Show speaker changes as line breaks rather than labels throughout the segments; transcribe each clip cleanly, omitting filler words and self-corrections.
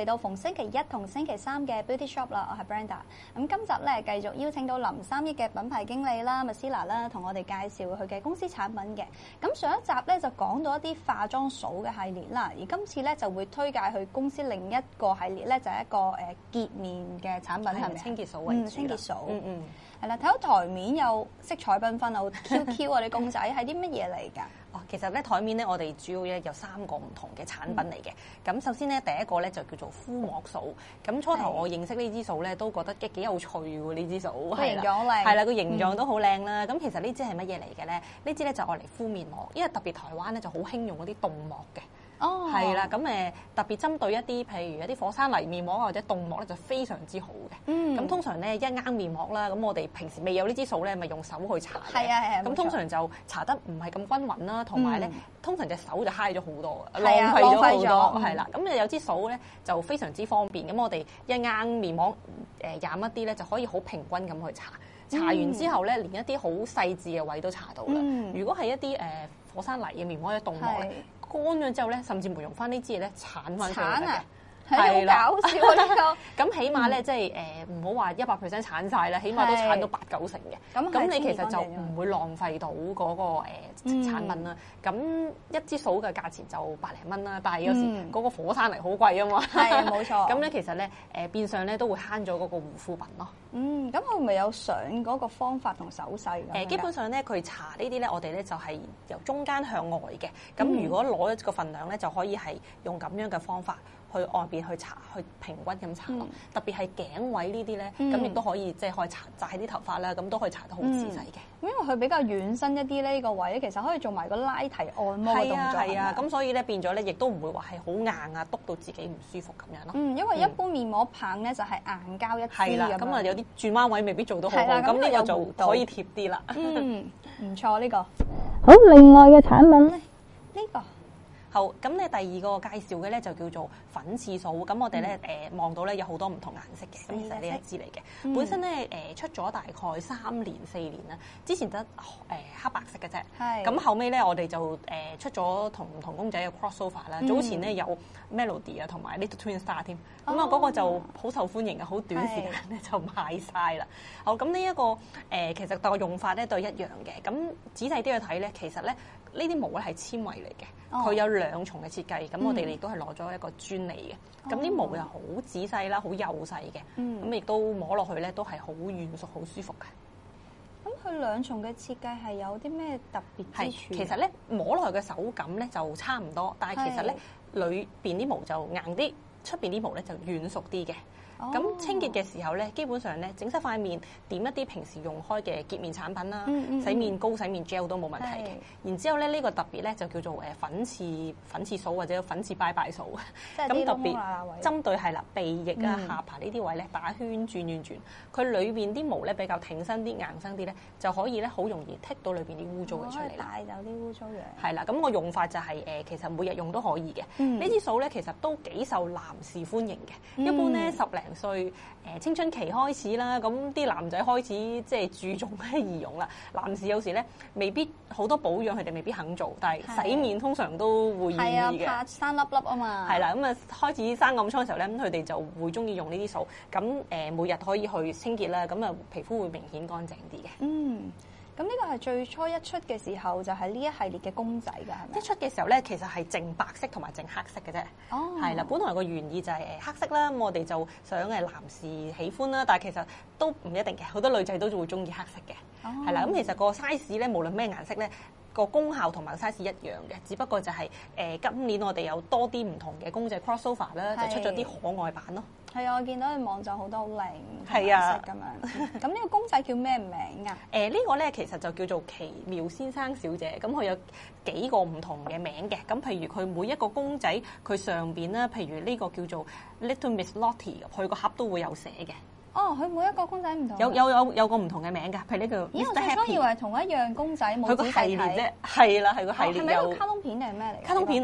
嚟到逢星期一同星期三嘅 Beauty Shop 啦，我係 Brenda。咁今集咧繼續邀請到林3億嘅品牌經理啦 Marcella 啦，同我哋介紹佢嘅公司產品嘅。咁上一集咧就講到一啲化妝掃嘅系列啦，而今次咧就會推介佢公司另一個系列咧，就係一個潔面嘅產品，係咪
清潔掃為主？
清潔掃，係啦。睇到台面有色彩繽紛啊，好 QQ 啊啲公仔係啲乜嘢嚟㗎？
其實咧台面咧，我哋主要咧有3個唔同嘅產品嚟嘅。咁首先咧，第一個咧就叫做敷膜掃。咁初頭我認識呢支掃咧，都覺得幾有趣喎。呢支掃
個形狀好靚，
係啦，個形狀都好靚啦。咁其實呢支係乜嘢嚟嘅咧？呢支咧就愛嚟敷面膜，因為特別台灣咧就好興用嗰啲凍膜嘅。
哦，
係啦，咁特別針對一啲譬如一啲火山泥面膜或者凍膜咧，就非常之好嘅。咁通常咧一啱面膜啦，咁我哋平時未有呢支掃咧，咪用手去搽嘅。
係啊，
咁通常就搽得唔係咁均勻啦，同埋咧通常隻手就揩咗好多嘅，
浪費咗好多。
係啦，咁有支掃咧就非常之方便。咁我哋一啱面膜染一啲咧，就可以好平均咁去搽。搽完之後咧，連一啲好細緻嘅位都搽到啦。如果係一啲火山泥嘅面膜或者凍膜咧，乾咗之後咧，甚至乎用翻呢支嘢咧鏟翻上嚟嘅，
係好搞笑啊！呢個
咁起碼咧，即係唔好話100% 鏟晒啦，起碼都鏟到8-9成嘅。咁你其實就唔會浪費到嗰個產品啦。咁一支掃嘅價錢就百零蚊啦，但係有時嗰個火山泥好貴啊嘛。
係冇錯。
咁咧其實咧變相咧都會慳咗嗰個護膚品咯。
咁佢咪有上嗰個方法同手勢㗎？
基本上咧，佢搽呢啲咧，我哋咧就係由中間向外嘅。咁如果攞一個份量咧，就可以係用咁樣嘅方法去外邊去搽，去平均咁搽咯。特別係頸位呢啲咧，咁亦都可以即係可以紮啲頭髮啦，咁都硬得好仔細嘅。
因為佢比較軟身一啲呢個位，其實可以做埋個拉提按摩嘅動作。
係啊，咁所以咧變咗咧，亦都唔會話係好硬啊，篤到自己唔舒服咁樣咯。
因為一般面膜棒咧就係硬膠一支咁樣。
咁啊有啲轉彎位未必做到好好，咁呢個就可以貼啲啦。
唔錯呢個。好，另外嘅產品咧，呢個。
好，咁咧第二個介紹嘅咧就叫做粉刺掃。咁我哋咧望到咧有好多唔同顏色嘅，咁其實呢一支嚟嘅。本身咧出咗大概3年4年啦，之前得黑白色嘅啫。咁後尾咧我哋就出咗同唔同公仔嘅 crossover 啦。早前咧有 Melody 啊同埋 Little Twin Star 添。咁啊嗰個就好受歡迎嘅，好短時間咧就賣晒啦。好，咁呢一個其實個用法咧都係一樣嘅。咁仔細啲去睇咧，其實咧呢啲毛咧係纖維嚟嘅。佢有2重嘅設計，咁我哋亦都係攞咗一個專利嘅。咁啲毛又好仔細啦，好幼細嘅。咁亦都摸落去咧，都係好軟熟、好舒服嘅。
咁佢2重嘅設計係有啲咩特別之處？
其實咧摸落去嘅手感咧就差唔多，但係其實咧裏邊啲毛就硬啲，出邊啲毛咧就軟熟啲嘅。咁清潔嘅時候咧，基本上咧整濕塊面，點一啲平時用開嘅潔面產品啦，洗面膏、洗面 gel 都冇問題嘅。然之後咧呢個特別咧就叫做粉刺掃或者粉刺拜拜掃。咁特別針對係啦鼻翼啊、下巴呢啲位咧打圈轉，佢裏邊啲毛咧比較挺身啲、硬身啲咧，就可以咧好容易剔到裏邊啲污糟嘅出嚟啦。
帶走啲污糟嘢。
係啦，咁個用法就係其實每日用都可以嘅。呢支掃咧其實都幾受男士歡迎嘅。一般咧10零歲青春期開始啦，咁啲男仔開始即係注重咧儀容啦。男士有時咧未必好多保養，佢哋未必肯做，但係洗面通常都會願意嘅。
怕生粒粒啊嘛。
係啦，咁啊開始生暗瘡嘅時候咧，咁佢哋就會中意用呢啲掃。咁每日可以去清潔啦，咁啊皮膚會明顯乾淨啲嘅。
咁呢個係最初一出嘅時候，就係呢一系列嘅公仔㗎，係咪？
一出嘅時候咧，其實係淨白色同埋淨黑色嘅啫。係啦，本來個原意就係黑色啦，咁我哋就想男士喜歡啦，但係其實都唔一定嘅，好多女仔都會中意黑色嘅。係啦，咁其實個 size 咧，無論咩顏色咧，個功效同埋 size 一樣嘅，只不過就係今年我哋有多啲唔同嘅公仔 crossover 啦，就出咗啲可愛版咯。係
啊，我見到佢網上好多好靚
係啊
咁樣。咁呢個公仔叫咩名啊？
呢個咧其實就叫做奇妙先生小姐。咁佢有幾個唔同嘅名嘅。咁譬如佢每一個公仔，佢上邊咧，譬如呢個叫做 Little Miss Lottie，佢個盒都會有寫嘅。
佢每一個公仔唔同。
有個唔同嘅名㗎，譬如呢個 Mr. Happy。我最初以
為同一樣公仔冇
佢個系列啫，係啦，係個系列。
係咪一個卡通片定係咩嚟？
卡通片嚟㗎。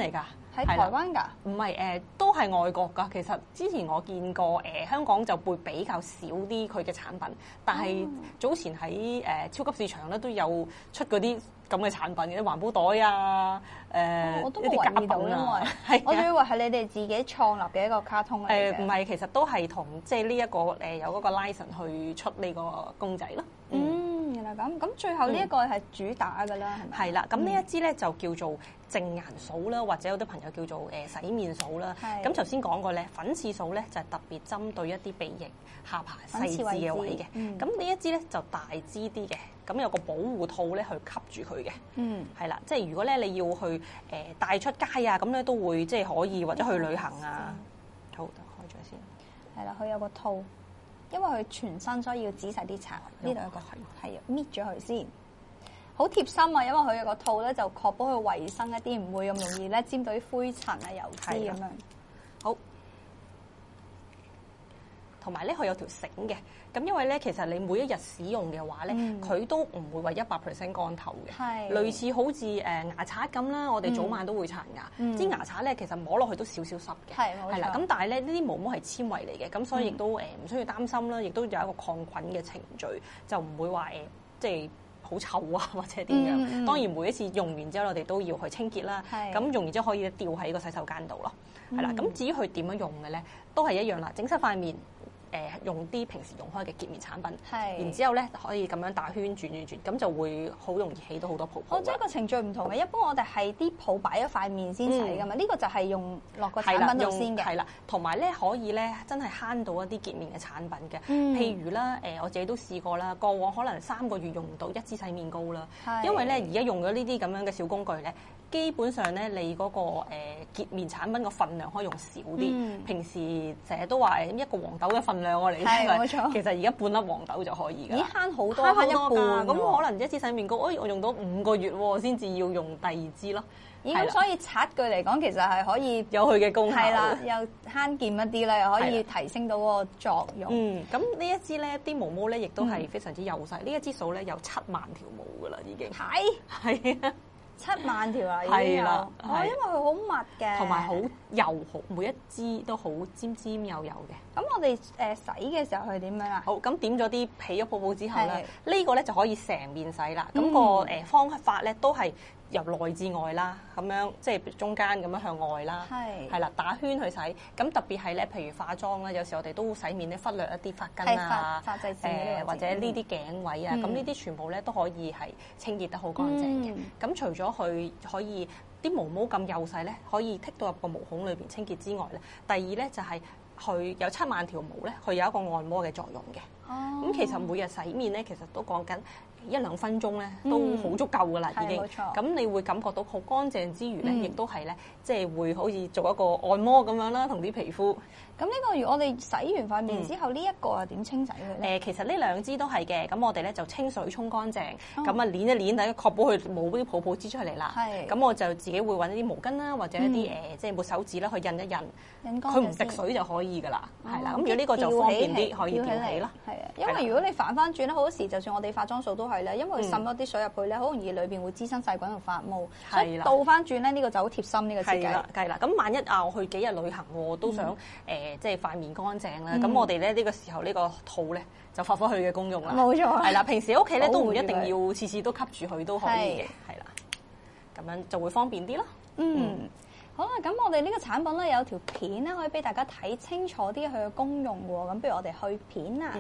喺台灣㗎？
唔係都係外國㗎。其實之前我見過香港就會比較少啲佢嘅產品，但係早前喺超級市場咧都有出嗰啲咁嘅產品嘅，啲環保袋啊，
我都冇留意到，因為我仲以為係你哋自己創立嘅一個卡通嚟嘅。
唔係，其實都係同即係呢一個有嗰個 license 去出呢個公仔咯。
原來咁。咁最後呢一個係主打㗎啦，係咪？
係啦，咁呢一支咧就叫做淨顏掃啦，或者有啲朋友叫做洗面掃啦。咁頭先講過咧，粉刺掃咧就係特別針對一啲鼻翼、下巴細緻嘅位嘅。咁呢一支咧就大支啲嘅，咁有個保護套咧去吸住佢嘅。係啦，即係如果咧你要去帶出街啊，咁咧都會即係可以，或者去旅行啊。好，開咗先。
係啦，佢有個套。因為佢全身，所以要仔細啲搽。呢度有個係搣咗佢先，好貼心啊！因為佢有個套咧，就確保佢衞生一啲，唔會咁容易咧沾到啲灰塵啊、油脂咁樣。好，
同埋咧佢有條繩嘅，咁因為咧其實你每一日使用嘅話咧，佢都唔會話100%乾透嘅。係類似好似牙刷咁啦，我哋早晚都會刷牙。支牙刷咧其實摸落去都少少濕嘅。係啦，咁但係咧呢啲毛毛係纖維嚟嘅，咁所以亦都唔需要擔心啦，亦都有一個抗菌嘅程序，就唔會話即係好臭啊或者點樣。當然每一次用完之後，我哋都要去清潔啦。咁用完之後可以掉喺個洗手間度咯。係啦，咁至於佢點樣用嘅咧，都係一樣啦，整濕塊面。用啲平時用開嘅潔面產品，然之後咧可以咁樣打圈轉，咁就會好容易起到好多泡泡。
即係個程序唔同嘅，一般我哋係啲泡擺咗塊面先洗噶嘛，呢個就係用落個產品度先嘅。
係啦，同埋咧可以咧真係慳到一啲潔面嘅產品嘅。譬如啦，我自己都試過啦，過往可能3個月用唔到一支洗面膏啦，因為咧而家用咗呢啲咁樣嘅小工具咧。基本上咧，你嗰個潔面產品個分量可以用少啲。平時成日都話一個黃豆嘅分量我嚟，
冇錯。
其實而家半粒黃豆就可以㗎。
咦，慳好多，慳一半。
咁可能一支洗面膏，我用到5個月喎，先至要用第二支咯。
咦，咁所以刷具嚟講，其實係可以
有佢嘅功效。
係啦，又慳儉一啲啦，又可以提升到嗰個作用。
咁呢一支咧，啲毛毛咧，亦都係非常之幼細。呢一支掃咧有7萬條毛㗎啦，已經。係啊。7萬條啦，已經有。因為佢好密嘅， 同埋好幼，好每一支都好尖尖幼幼嘅。
咁我哋洗嘅時候係點樣啊？
好，咁點咗啲起咗泡泡之後咧，呢個咧就可以成面洗啦。咁個方法咧都係由內至外啦，咁樣即係中間咁樣向外啦，係啦，打圈去洗。咁特別係咧，譬如化妝啦，有時我哋都洗面咧，忽略一啲髮根啊，
髮際線
或者呢啲頸位啊，咁呢啲全部咧都可以係清潔得好乾淨嘅。咁除咗佢可以啲毛毛咁幼細咧，可以剔到入個毛孔裏邊清潔之外咧，第二咧就係佢有7萬條毛咧，佢有一個按摩嘅作用嘅。咁其實每日洗面咧，其實都講緊1-2分鐘咧，都好足夠噶啦，已經。咁你會感覺到好乾淨之餘咧，亦都係咧，即係會好似做一個按摩咁樣啦，同啲皮膚。
咁呢個如果我哋洗完塊面之後，呢一個係點清洗佢咧？
其實呢兩支都係嘅。咁我哋咧就清水沖乾淨，咁啊攣一攣，大家確保佢冇啲泡泡支出嚟啦。咁我就自己會揾一啲毛巾啦，或者一啲即係抹手指啦，去印一印。佢唔滴水就可以噶啦，係啦。咁如果呢個就方便啲，可以吊起啦。
係啊，因為如果你反翻轉咧，好多時就算我哋化妝掃都係咧，因為佢滲咗啲水入去咧，好容易裏邊會滋生細菌同發毛。所以倒翻轉咧，呢個就好貼心呢個設計。
係啦，咁萬一我去幾日旅行喎，都想即係塊面乾淨啦。咁我哋咧呢個時候呢個套咧就發揮佢嘅功用啦。
冇錯。係
啦，平時喺屋企咧都唔一定要次次都吸住佢都可以嘅，係啦。咁樣就會方便啲咯。
好啦，咁我哋呢個產品咧有條片咧，可以俾大家睇清楚啲佢嘅功用喎。咁不如我哋去片啦。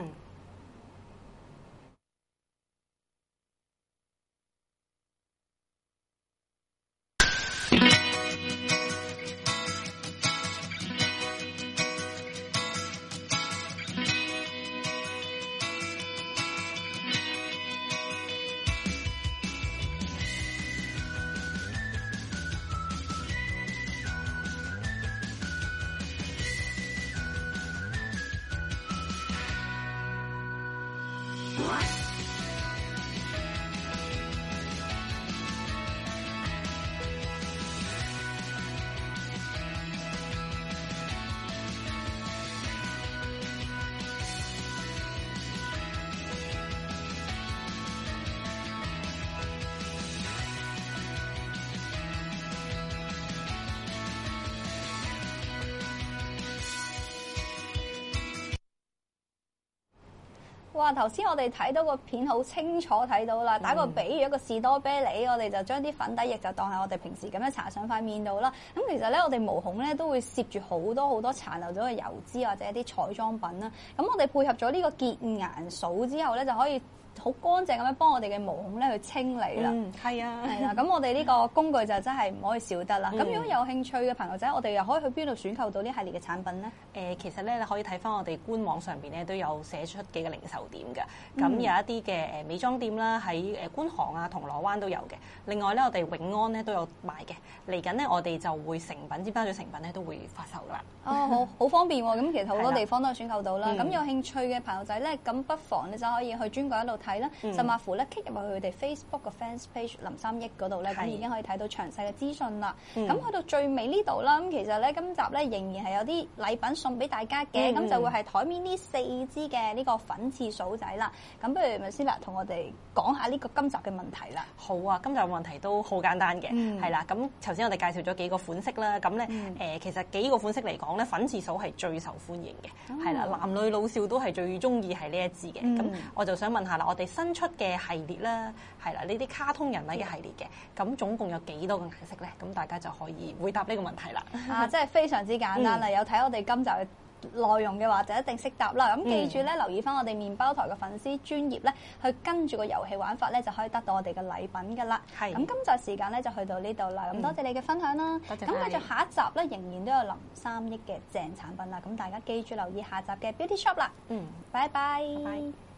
哇！頭先我哋睇到個片好清楚睇到啦，打個比喻一個士多啤梨，我哋就將啲粉底液就當係我哋平時咁樣搽上塊面度啦。咁其實咧，我哋毛孔咧都會攝住好多殘留咗嘅油脂或者一啲彩妝品啦。咁我哋配合咗呢個潔顏素之後咧，就可以好乾淨咁樣幫我哋嘅毛孔咧去清理啦。
係啊，
係啦。咁我哋呢個工具就真係唔可以少得啦。咁如果有興趣嘅朋友仔，我哋又可以去邊度選購到呢系列嘅產品咧？
其實咧你可以睇翻我哋官網上邊咧都有寫出幾個零售點嘅。咁有一啲嘅美妝店啦，喺觀塘啊、銅鑼灣都有嘅。另外咧，我哋永安咧都有賣嘅。嚟緊咧，我哋就會成品尖沙咀成品咧都會發售噶啦。
哦，好方便喎！咁其實好多地方都係選購到啦。咁有興趣嘅朋友仔咧，咁不妨你就可以去專櫃一度睇啦，甚至乎咧 click 入去佢哋 Facebook 個 fans page 林三益嗰度咧，咁已經可以睇到詳細嘅資訊啦。咁去到最尾呢度啦，咁其實咧今集咧仍然係有啲禮品送俾大家嘅，咁就會係台面呢4支嘅呢個粉刺掃仔啦。咁不如咪先啦，同我哋講下呢個今集嘅問題啦。
好啊，今集嘅問題都好簡單嘅，係啦。咁頭先我哋介紹咗幾個款式啦，咁咧其實幾個款式嚟講咧，粉刺掃係最受歡迎嘅，係啦，男女老少都係最中意係呢一支嘅。咁我就想問下啦，我哋新出嘅系列啦，係啦，呢啲卡通人物嘅系列嘅，咁總共有幾多個顏色咧？咁大家就可以回答呢個問題啦。
真係非常之簡單啦！有睇我哋今集嘅內容嘅話，就一定識答啦。咁記住咧，留意翻我哋麵包台嘅粉絲專頁咧，去跟住個遊戲玩法咧，就可以得到我哋嘅禮品噶啦。咁今集時間咧就去到呢度啦。咁多謝你嘅分享啦。咁繼續下一集咧，仍然都有林三益嘅正產品啦。咁大家記住留意下集嘅 Beauty Shop 啦。拜拜。